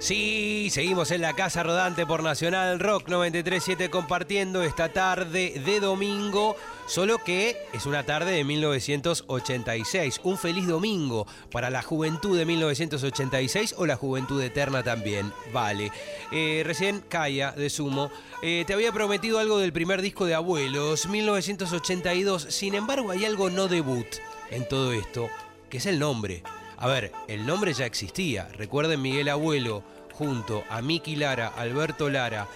Sí, seguimos en la Casa Rodante por Nacional Rock 93.7 compartiendo esta tarde de domingo, solo que es una tarde de 1986. Un feliz domingo para la juventud de 1986 o la juventud eterna también, vale. Recién Kaya de Sumo, te había prometido algo del primer disco de Abuelos, 1982. Sin embargo, hay algo no debut en todo esto, que es el nombre. A ver, el nombre ya existía. Recuerden Miguel Abuelo junto a Miki Lara, Alberto Lara,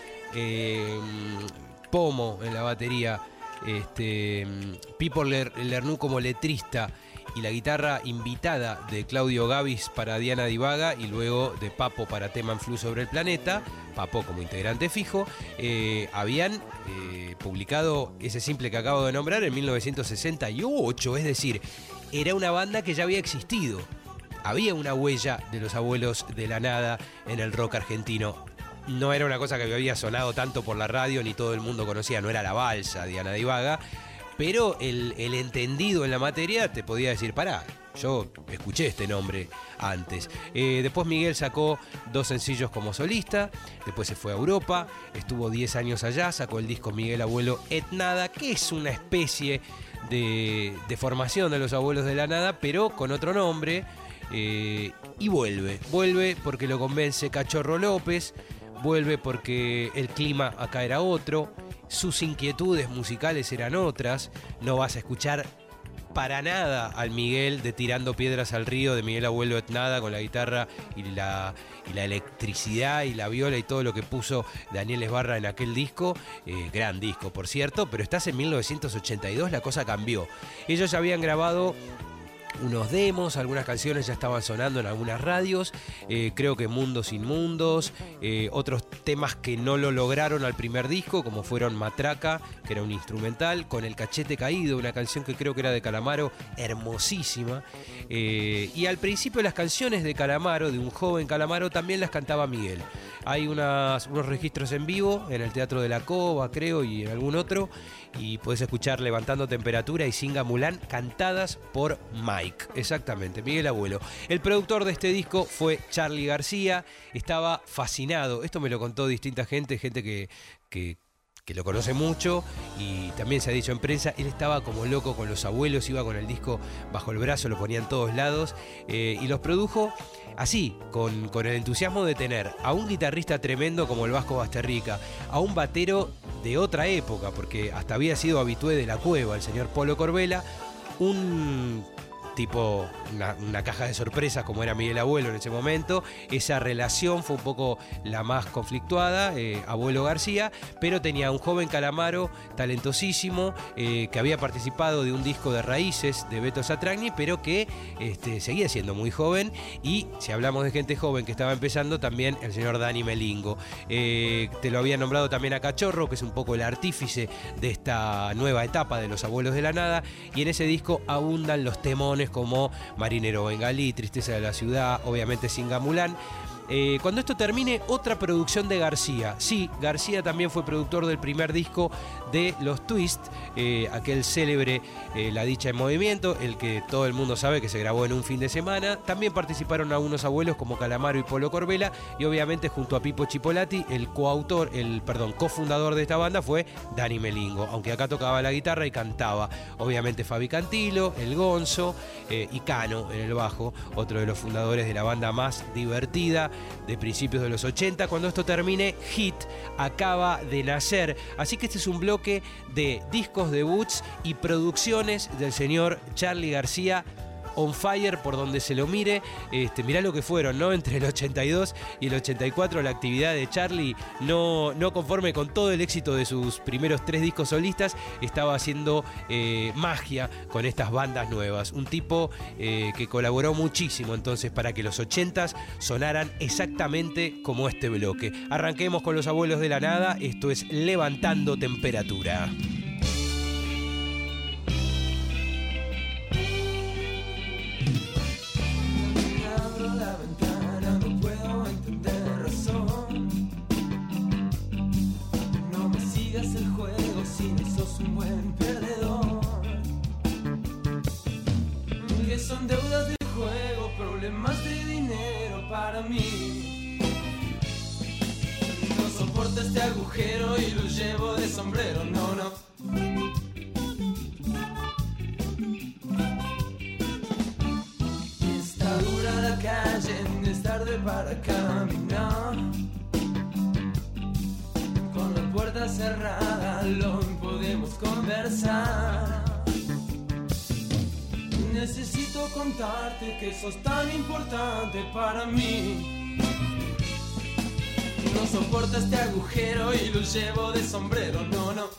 Pomo en la batería, Pipo Lernoux como letrista y la guitarra invitada de Claudio Gavis para Diana Divaga y luego de Papo para Tema en Flu sobre el Planeta, Papo como integrante fijo, habían publicado ese simple que acabo de nombrar en 1968, es decir, era una banda que ya había existido. Había una huella de los Abuelos de la Nada en el rock argentino. No era una cosa que había sonado tanto por la radio ni todo el mundo conocía, no era la balsa Diana Divaga, pero el entendido en la materia te podía decir, pará, yo escuché este nombre antes. Después Miguel sacó 2 sencillos como solista, después se fue a Europa, estuvo 10 años allá, sacó el disco Miguel Abuelo Et Nada, que es una especie de formación de los Abuelos de la Nada, pero con otro nombre. Y vuelve porque lo convence Cachorro López, vuelve porque el clima acá era otro, sus inquietudes musicales eran otras. No vas a escuchar para nada al Miguel de Tirando Piedras al Río de Miguel Abuelo Et Nada con la guitarra y la electricidad y la viola y todo lo que puso Daniel Esbarra en aquel disco, gran disco por cierto, pero estás en 1982, la cosa cambió. Ellos habían grabado unos demos, algunas canciones ya estaban sonando en algunas radios, creo que Mundos sin Mundos, otros temas que no lo lograron al primer disco, como fueron Matraca, que era un instrumental, Con el Cachete Caído, una canción que creo que era de Calamaro, hermosísima, y al principio las canciones de Calamaro, de un joven Calamaro, también las cantaba Miguel. Hay unos registros en vivo en el Teatro de la Cova, creo, y en algún otro, y podés escuchar Levantando Temperatura y Singa Mulán cantadas por Mike, exactamente, Miguel Abuelo. El productor de este disco fue Charly García, estaba fascinado, esto me lo contó distinta gente que lo conoce mucho y también se ha dicho en prensa, él estaba como loco con los Abuelos, iba con el disco bajo el brazo, lo ponía en todos lados, y los produjo así, con el entusiasmo de tener a un guitarrista tremendo como el Vasco Basterrica, a un batero de otra época, porque hasta había sido habitué de la Cueva, el señor Polo Corbella, un tipo una caja de sorpresas como era Miguel Abuelo en ese momento. Esa relación fue un poco la más conflictuada, Abuelo García, pero tenía un joven Calamaro talentosísimo, que había participado de un disco de Raíces de Beto Satragni, pero que seguía siendo muy joven. Y si hablamos de gente joven que estaba empezando, también el señor Dani Melingo, te lo había nombrado también a Cachorro, que es un poco el artífice de esta nueva etapa de los Abuelos de la Nada, y en ese disco abundan los temones como Marinero Bengalí, Tristeza de la Ciudad, obviamente Singa Mulán. Cuando esto termine, otra producción de García. Sí, García también fue productor del primer disco de Los Twist, aquel célebre La Dicha en Movimiento, el que todo el mundo sabe que se grabó en un fin de semana. También participaron algunos Abuelos como Calamaro y Polo Corbella, y obviamente junto a Pipo Chipolati, el cofundador de esta banda fue Dani Melingo, aunque acá tocaba la guitarra y cantaba. Obviamente Fabi Cantilo, el Gonzo, y Cano en el bajo, otro de los fundadores de la banda más divertida de principios de los 80. Cuando esto termine, Hit acaba de nacer, así que este es un bloque de discos debuts y producciones del señor Charly García, on fire por donde se lo mire. Mirá lo que fueron, ¿no? Entre el 82 y el 84 la actividad de Charly, no conforme con todo el éxito de sus primeros 3 discos solistas, estaba haciendo magia con estas bandas nuevas. Un tipo que colaboró muchísimo entonces para que los 80s sonaran exactamente como este bloque. Arranquemos con los Abuelos de la Nada, esto es Levantando Temperatura. Un buen perdedor, que son deudas de juego, problemas de dinero para mí. este agujero y lo llevo de sombrero, no, no. Está dura la calle, es tarde para caminar. Con la puerta cerrada no podemos conversar. Necesito contarte que sos tan importante para mí. No soporto este agujero y lo llevo de sombrero, no, no.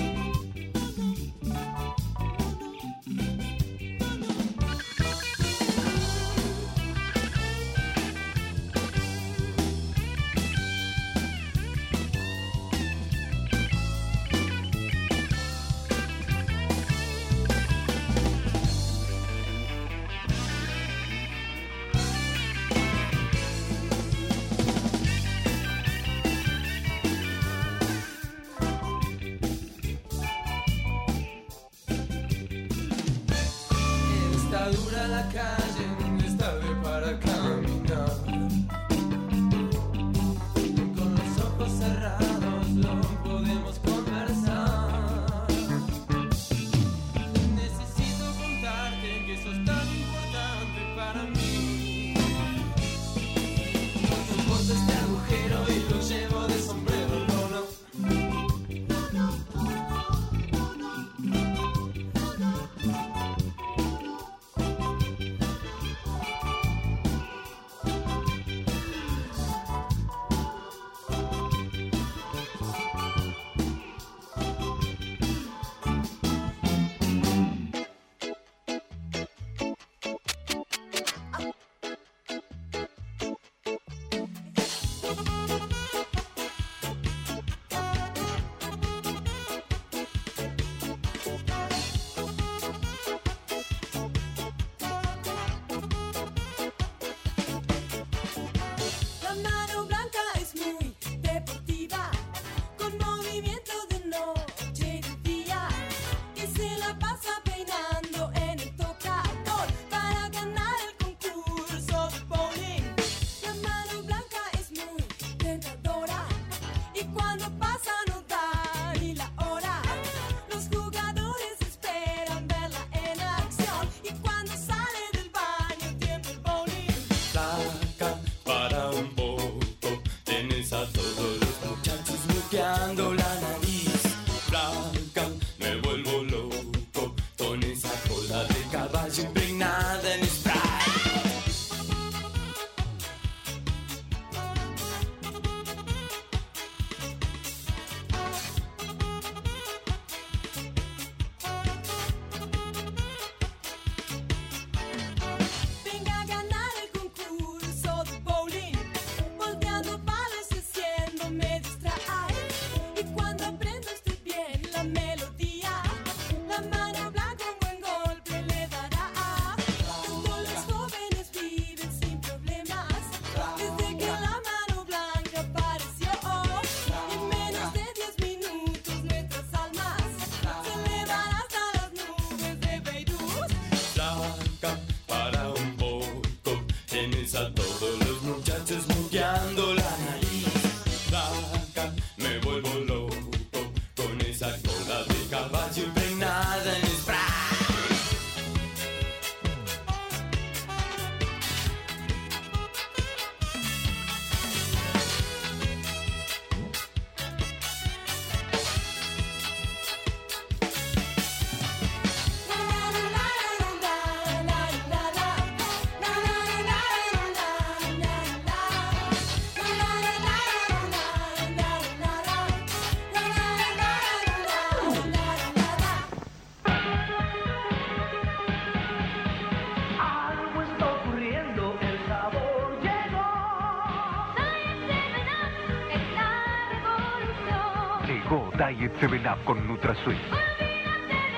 Diet 7up con NutraSweet. Olvídate de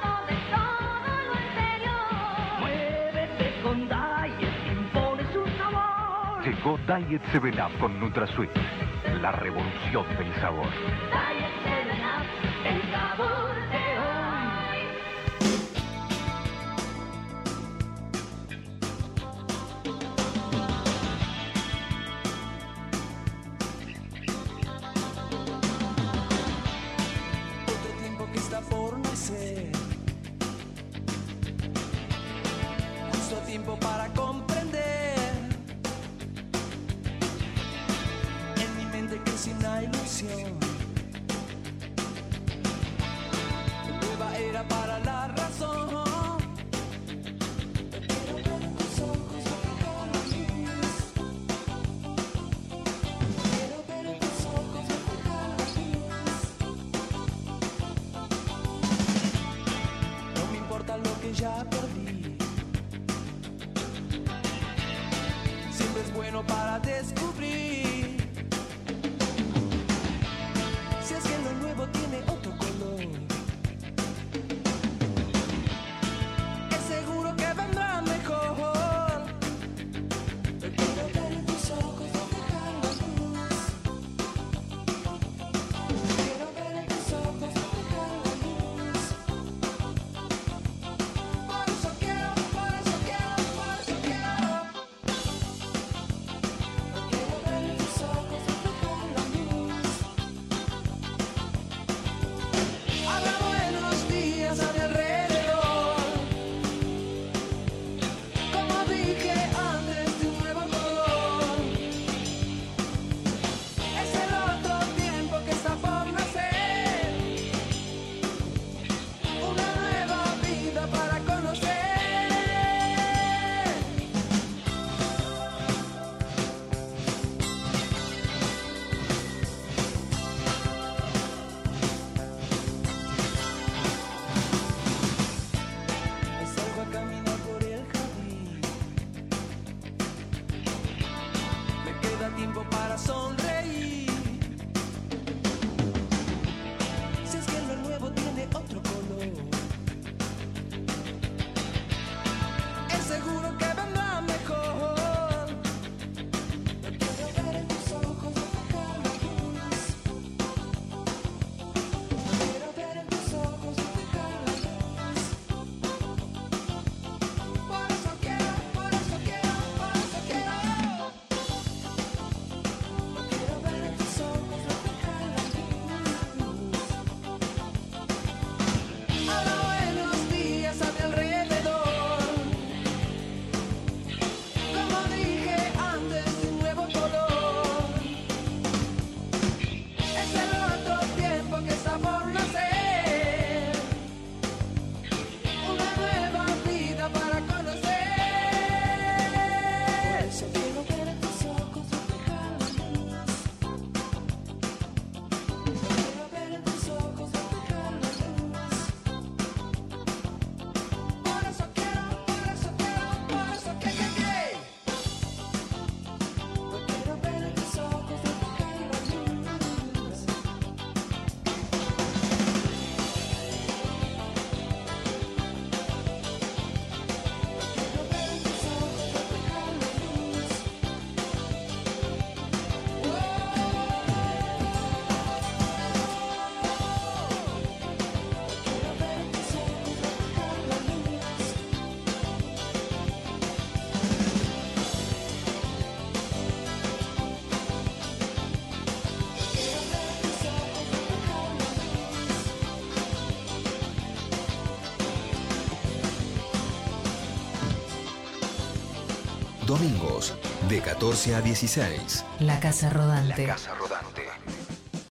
todo lo anterior. Muévete con Diet, impone su sabor. Llegó Diet 7up con NutraSweet, la revolución del sabor. Diet 7up, el sabor de hoy. tiempo para comprender. En mi mente creció una ilusión. Nueva era para la razón. Quiero ver en tus ojos reflejar la luz. Quiero ver en tus ojos reflejar la luz. No me importa lo que ya perdí. Siempre es bueno para descubrir. Si es que lo nuevo tiene otro color, es seguro que vendrá mejor. Quiero ver en tus ojos reflejar la luz. Quiero ver en tus ojos reflejar la luz. Por eso quiero, por eso quiero, por eso quiero. Quiero ver en tus ojos reflejar la luz. Habrá buenos días a mi alrededor. Como dije antes, de un nuevo color. Es el otro tiempo que está por nacer. Una nueva vida para conocer. Salgo a caminar por el jardín. Me queda tiempo para sonreír. Si es que lo nuevo tiene otro color, es seguro que vendrá mejor. Quiero ver en tus ojos reflejar la luz. Quiero ver en tus ojos reflejar la luz. Por eso quiero, por eso quiero, por eso quiero. Quiero ver en tus ojos reflejar la luz. Habrá buenos días a mi alrededor. Como dije antes, de un nuevo color. Es el otro tiempo que está por nacer. Una nueva vida para conocer. Por eso quiero ver en tus ojos reflejar la luz. Quiero ver en tus ojos reflejar la luz. Por eso quiero, por eso quiero, por eso que. Quiero ver en tus ojos reflejar la luz. Quiero ver en tus ojos reflejar la luz. Quiero ver en tus ojos reflejar la luz. Quiero ver en tus ojos reflejar la Domingos, de 14 a 16. La Casa Rodante. Casa Rodante.